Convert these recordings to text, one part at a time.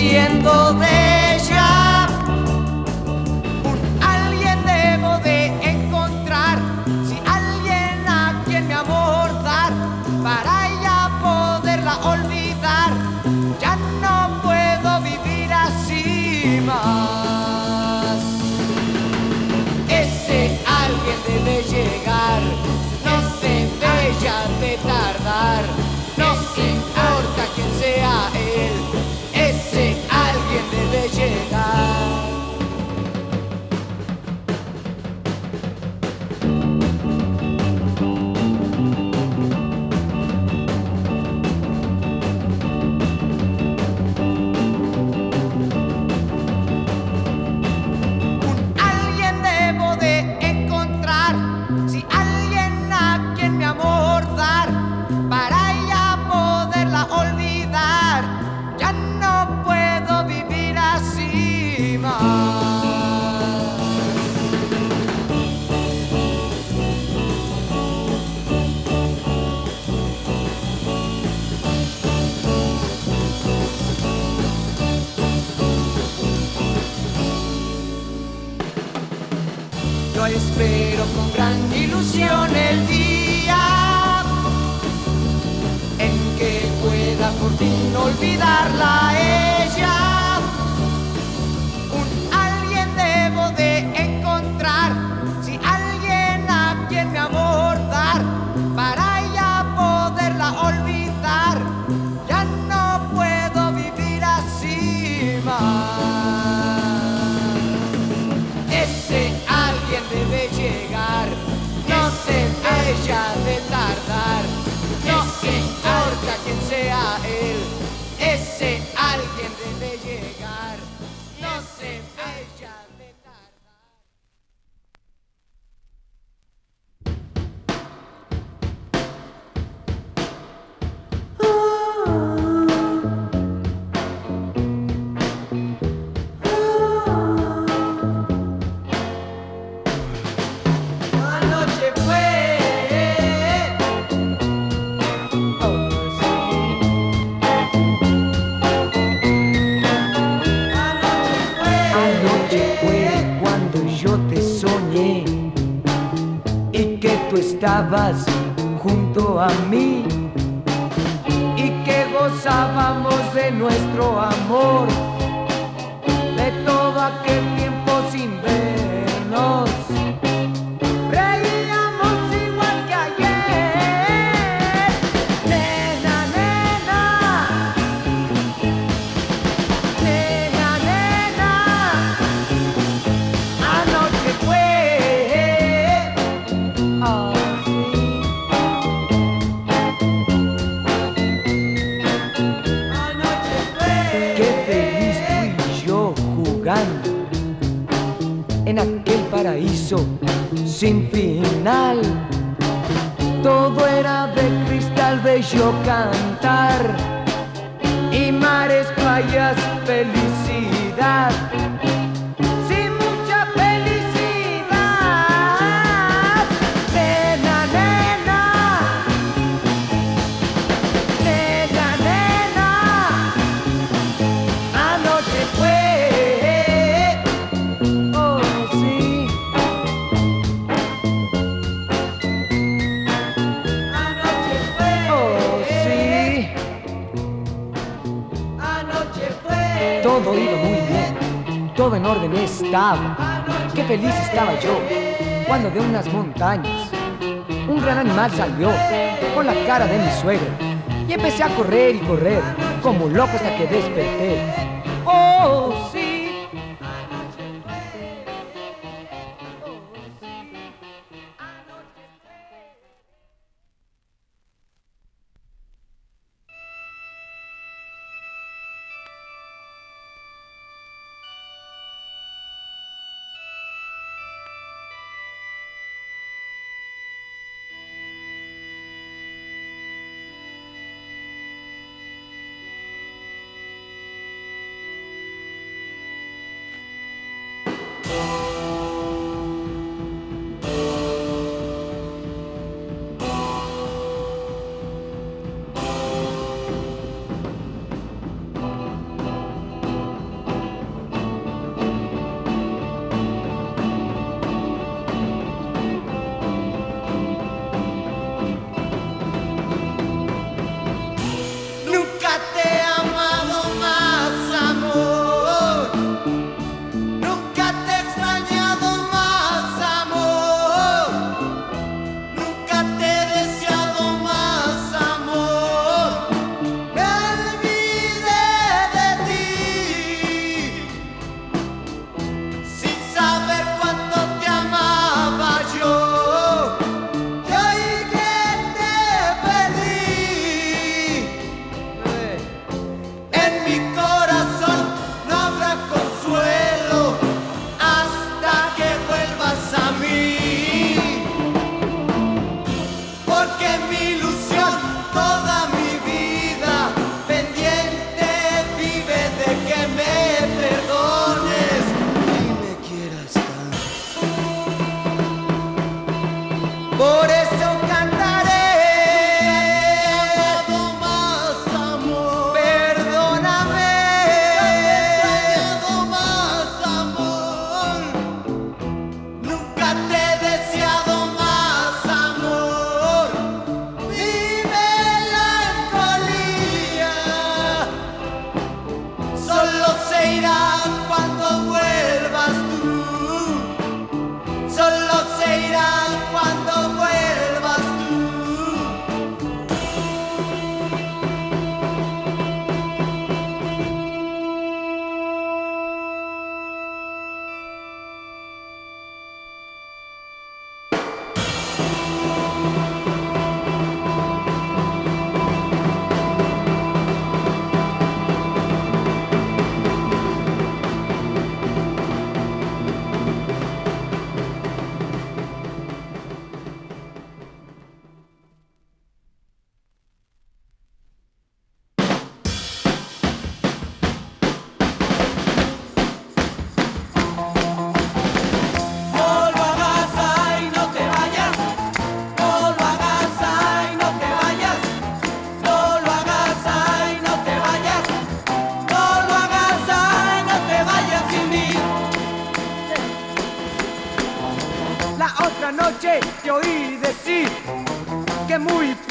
siendo de ella. Un alguien debo de encontrar, si alguien a quien mi amor dar, para ella poderla olvidar. Ya no puedo vivir así más. Ese alguien debe llegar, no debe ya de tardar. No importa quién sea él, ese alguien debe llegar. Alguien debo de encontrar, si alguien a quien mi amor dar, para ella poderla olvidar. Ya no puedo vivir así más. Yo espero con gran ilusión el día en que pueda por fin olvidarla a ella. Un alguien debo de encontrar, si alguien a quien mi amor dar, para ella poderla olvidar. Ya no puedo vivir así más. Ese alguien debe llegar, no debe ya de tardar. No importa quién sea él, ese alguien debe llegar, no debe ya de tardar. Anoche fue, oh sí. Anoche fue cuando yo te soñé y que tú estabas junto a mí y que gozábamos de nuestro amor, de todo aquel tiempo sin vernos. Reíamos igual que ayer. Nena, nena, nena, nena. Anoche fue, oh sí. Anoche fue. Qué feliz tú y yo jugando en aquel paraíso sin final. Todo era de cristal, bello cantar y mares, playas, felicidad. Sin mucha felicidad. Nena, nena, nena, nena. Anoche fue, oh sí. Anoche fue, oh sí. Anoche fue. Todo iba muy bien, todo en orden estaba. Qué feliz estaba yo cuando de unas montañas un gran animal salió con la cara de mi suegro y empecé a correr y correr como loco hasta que desperté. Oh sí.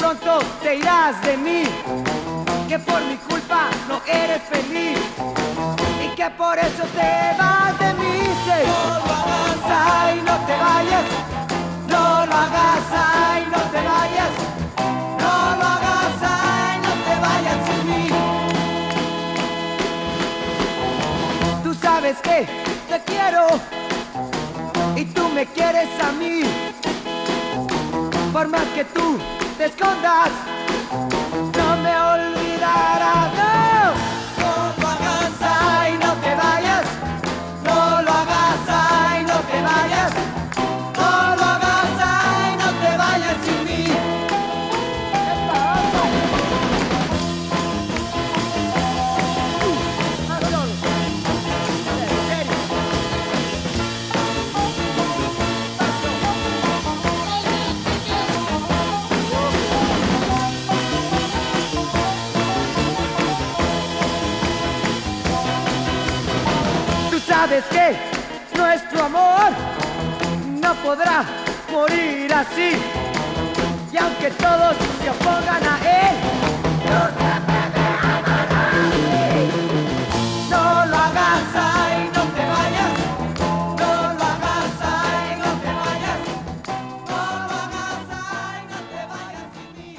pronto te irás de mí, que por mi culpa no eres feliz y que por eso te vas de mí. Say, no lo hagas, ay, no te vayas, no lo hagas, ay, no te vayas, no lo hagas, ay, no te vayas sin mí. Tú sabes que te quiero y tú me quieres a mí. Por más que tú te escondas, no me olvidarás, no. No lo hagas, ay, no te vayas, no lo hagas, ay, no te vayas, no lo hagas, ay, no te vayas sin mí. Sabes que nuestro amor no podrá morir así, y aunque todos se opongan a él, yo siempre me amaré. No lo hagas, ay, no te vayas, no lo hagas, ay, no te vayas, no lo hagas, ay, no te vayas sin mí.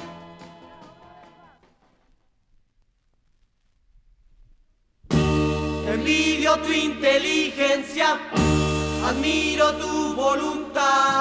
Envidio tu inteligencia, admiro tu voluntad.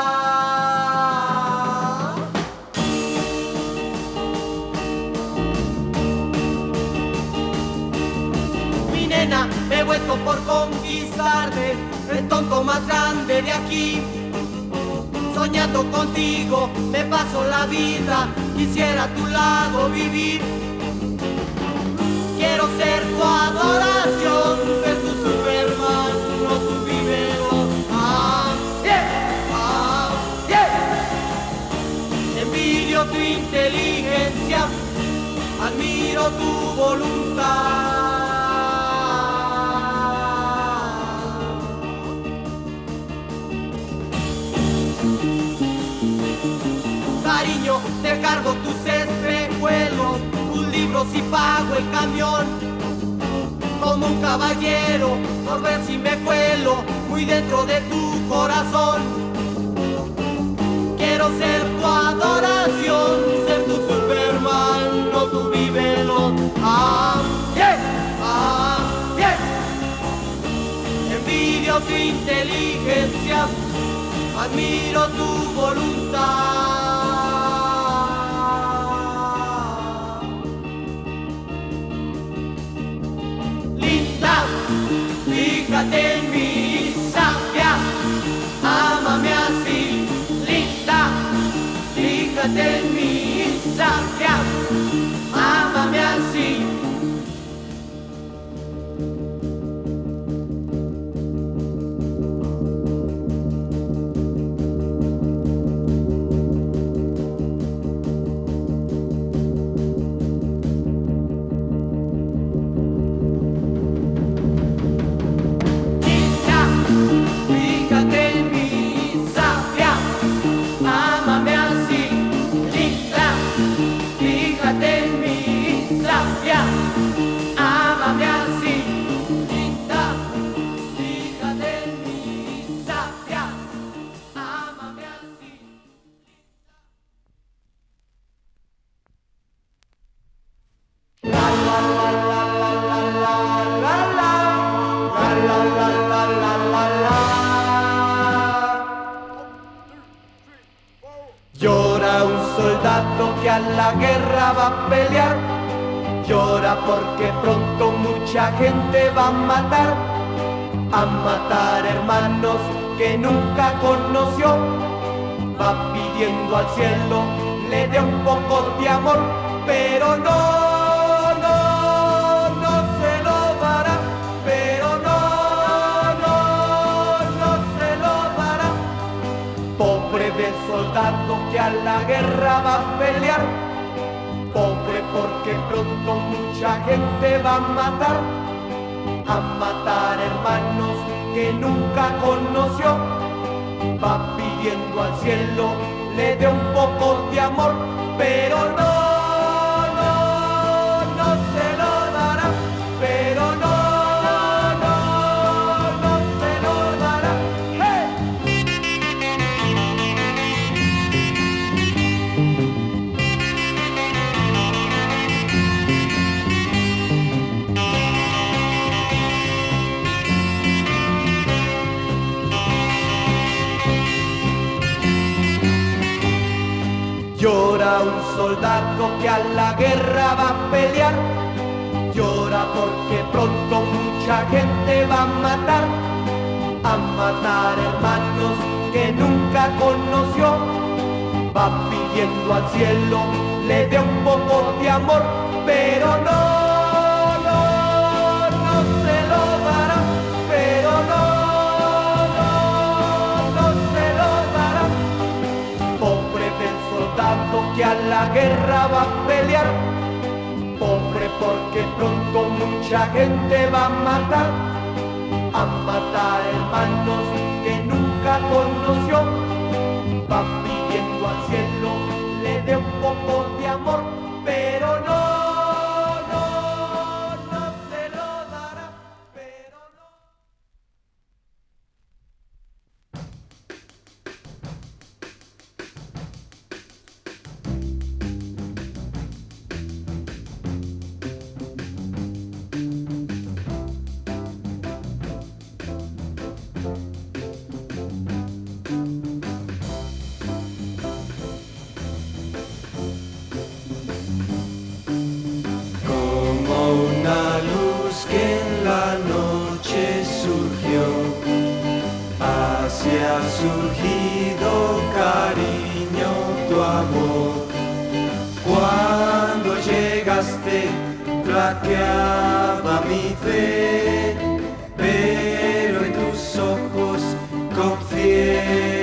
Mi nena, me he vuelto por conquistarte, el tonto más grande de aquí. Soñando contigo, me paso la vida, quisiera a tu lado vivir. Quiero ser tu adoración, ser tu Superman, no tu vivero. Envidio tu inteligencia, admiro tu voluntad. Cariño, te cargo tus espejuelos, tus libros y pago el camión. Como un caballero, por ver si me cuelo muy dentro de tu corazón. Quiero ser tu adoración, ser tu Superman, no tu vivelo. Envidio tu inteligencia, admiro tu voluntad. Fíjate en mi sabia, ámame así, linda. Fíjate en mi sabia, ámame así. Llora un soldado que a la guerra va a pelear. Llora porque pronto mucha gente va a matar hermanos que nunca conoció. Va pidiendo al cielo le dé un poco de amor, pero no se lo dará, pero no se lo dará. Pobre del soldado que a la guerra va a pelear, pobre porque pronto mucha gente va a matar hermanos que nunca conoció. Va pidiendo al cielo le dé un poco de amor, pero no se lo dará, pero no se lo dará. ¡Hey! Llora un soldado que a la guerra va a pelear, llora porque pronto mucha gente va a matar hermanos que nunca conoció, va pidiendo al cielo le dé un poco de amor, pero no se lo dará, pero no se lo dará. Pobre del soldado que a la guerra va a pelear, pobre porque pronto mucha gente va a matar hermanos que nunca conoció, va pidiendo al cielo le dé un poco de amor, pero no se lo dará, pero no. Una luz que en la noche surgió, así ha surgido cariño, tu amor. Cuando llegaste flaqueaba mi fe, pero en tus ojos confié.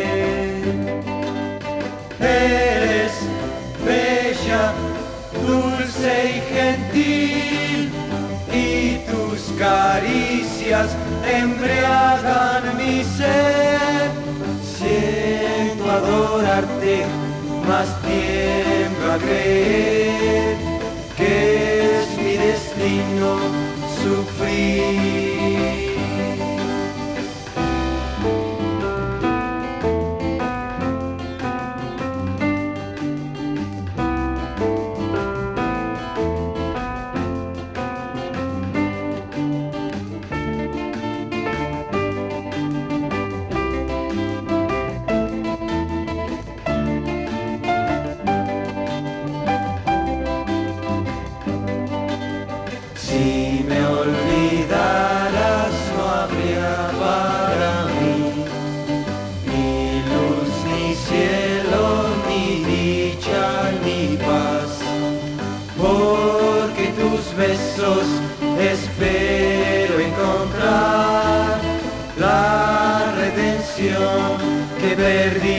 Eres bella, dulce y gentil, y tus caricias embriagan mi ser. Siento adorarte, más tiemblo a creer que es mi destino sufrir. Si me olvidaras no habría para mí ni luz, ni cielo, ni dicha, ni paz, porque tus besos espero encontrar la redención que perdí.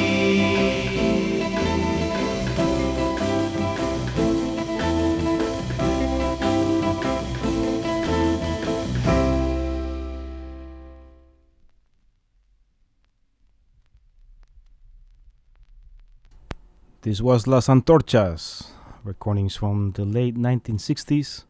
This was Las Antorchas, recordings from the late 1960s.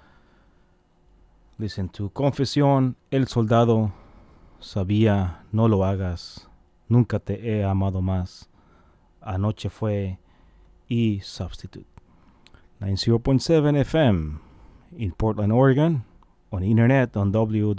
Listen to Confesión, El Soldado, Sabía, No Lo Hagas, Nunca Te He Amado Más, Anoche Fue y Substitute. 90.7 FM in Portland, Oregon, on the internet on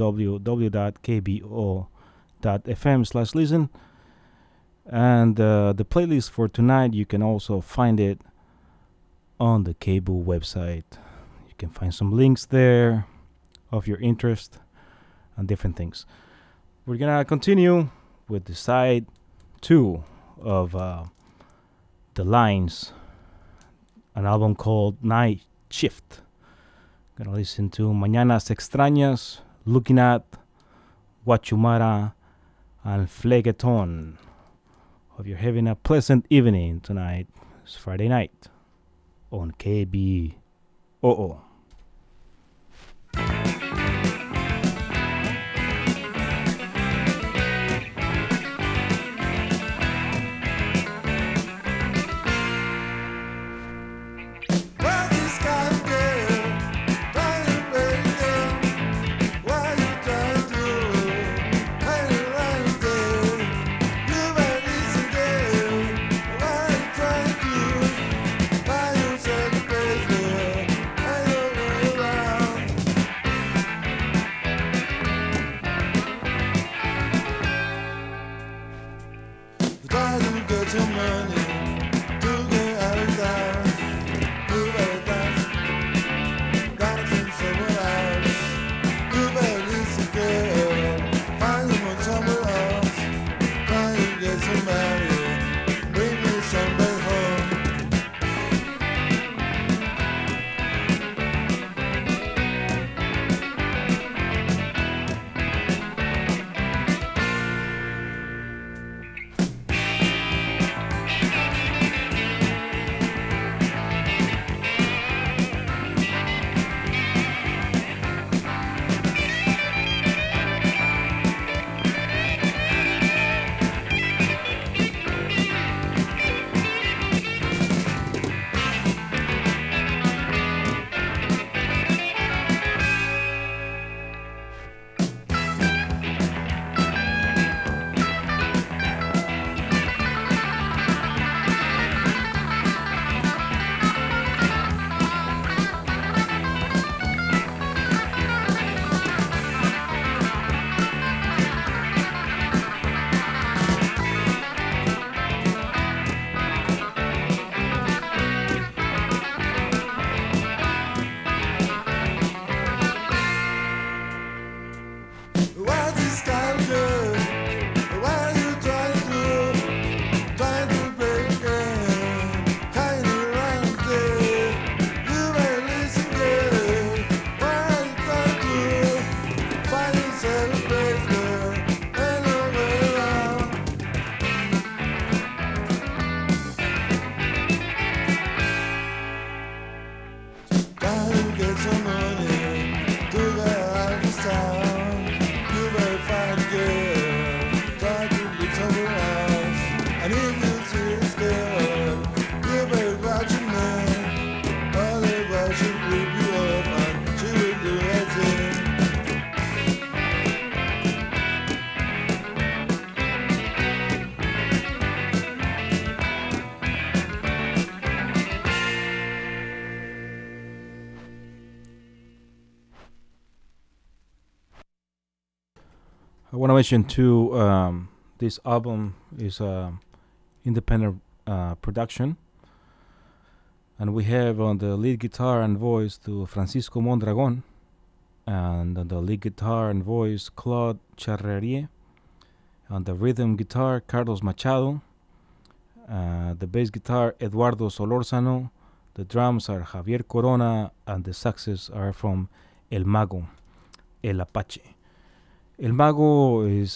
www.kbo.fm/listen. And the playlist for tonight, you can also find it on the KBOO website. You can find some links there of your interest and different things. We're gonna continue with the side 2 of The Lines, an album called Night Shift. Gonna listen to Mañanas Extrañas, Looking At, Guachumara, and Flegeton. Hope you're having a pleasant evening tonight. It's Friday night on KBOO. I want to mention too, this album is independent production, and we have on the lead guitar and voice to Francisco Mondragon, and on the lead guitar and voice Claude Charrerier, on the rhythm guitar Carlos Machado, the bass guitar Eduardo Solórzano, the drums are Javier Corona, and the saxes are from El Mago, El Apache. El Mago is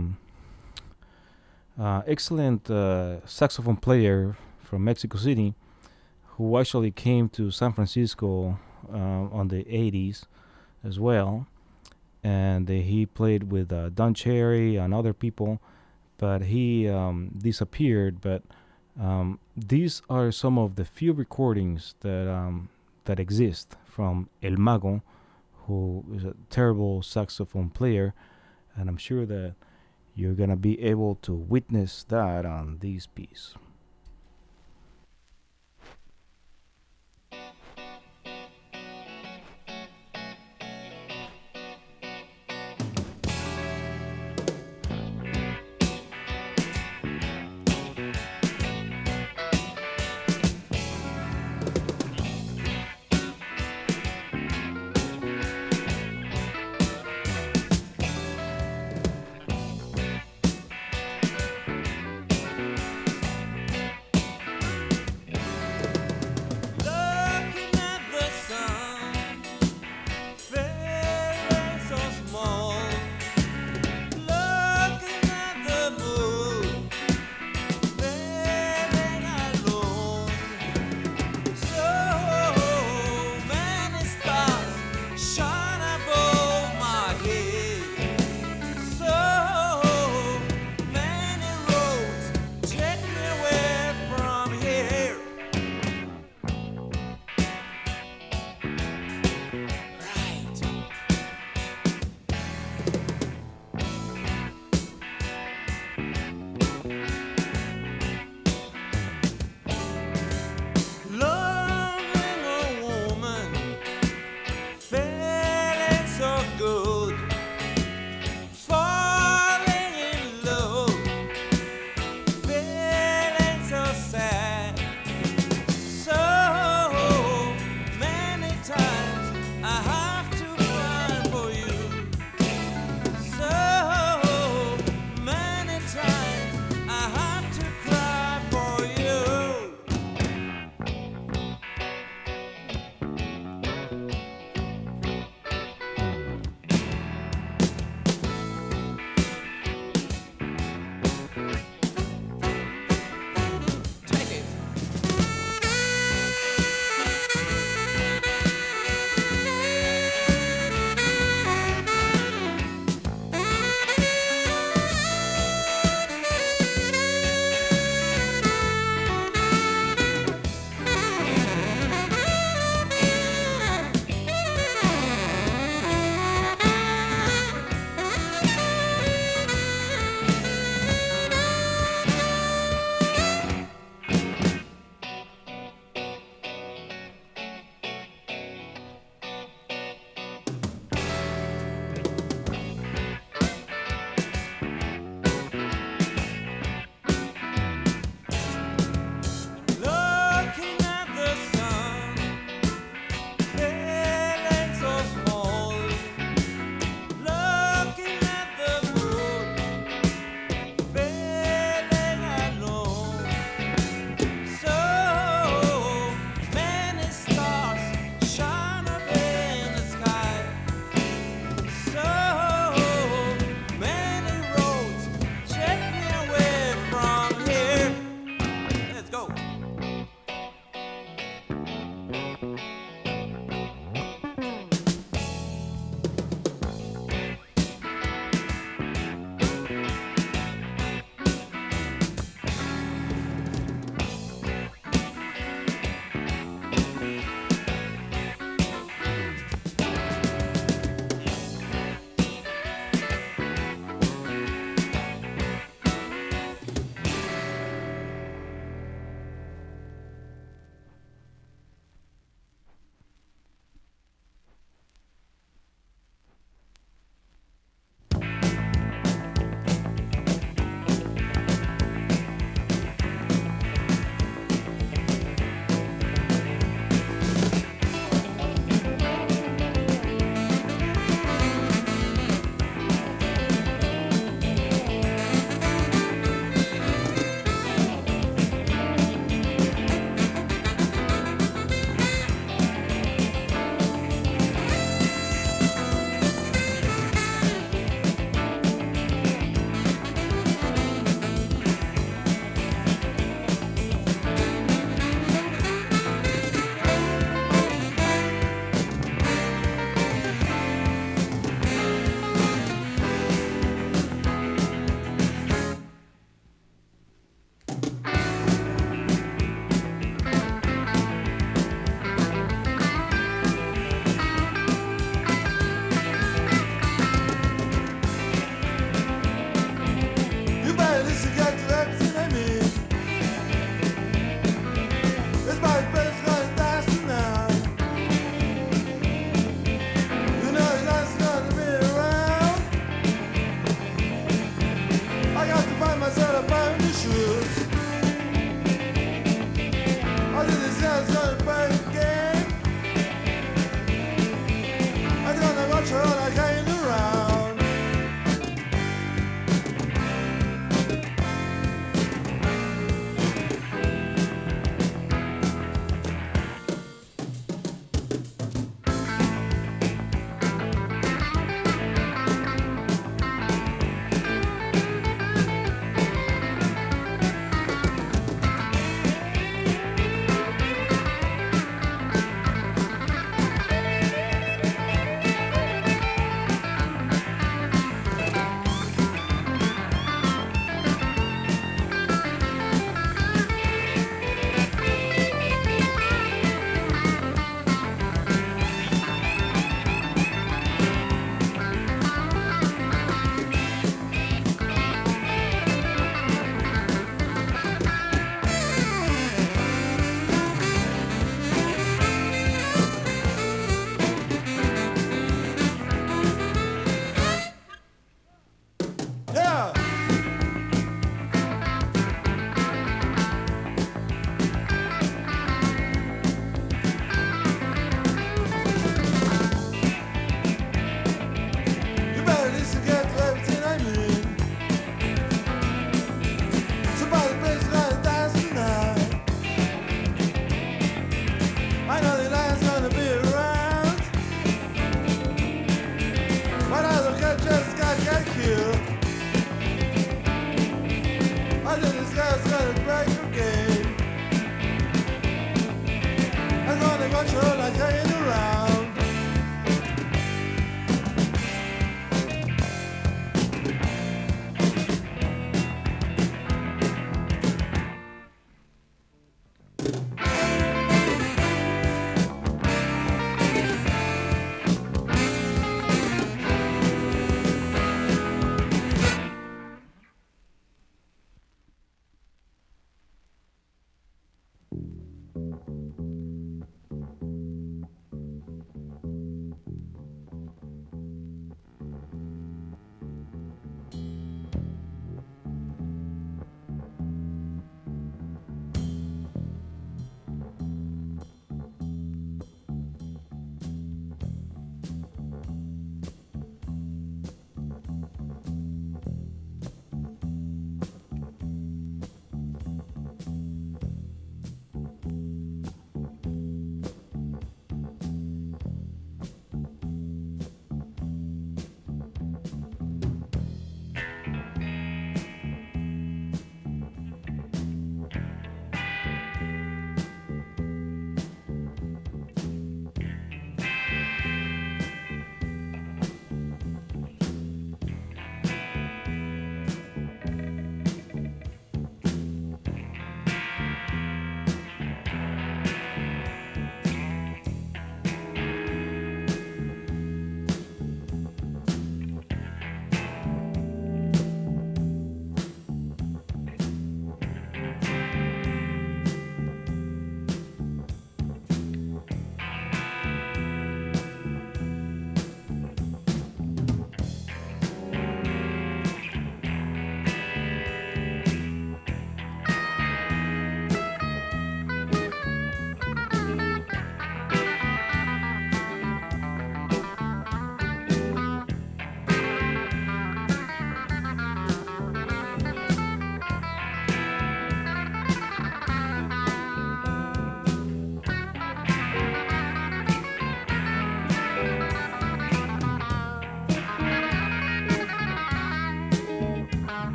excellent saxophone player from Mexico City who actually came to San Francisco on the 80s as well, and he played with Don Cherry and other people, but he disappeared. But these are some of the few recordings that exist from El Mago, who is a terrible saxophone player, and I'm sure that you're gonna be able to witness that on this piece. Loving a woman, feeling so good.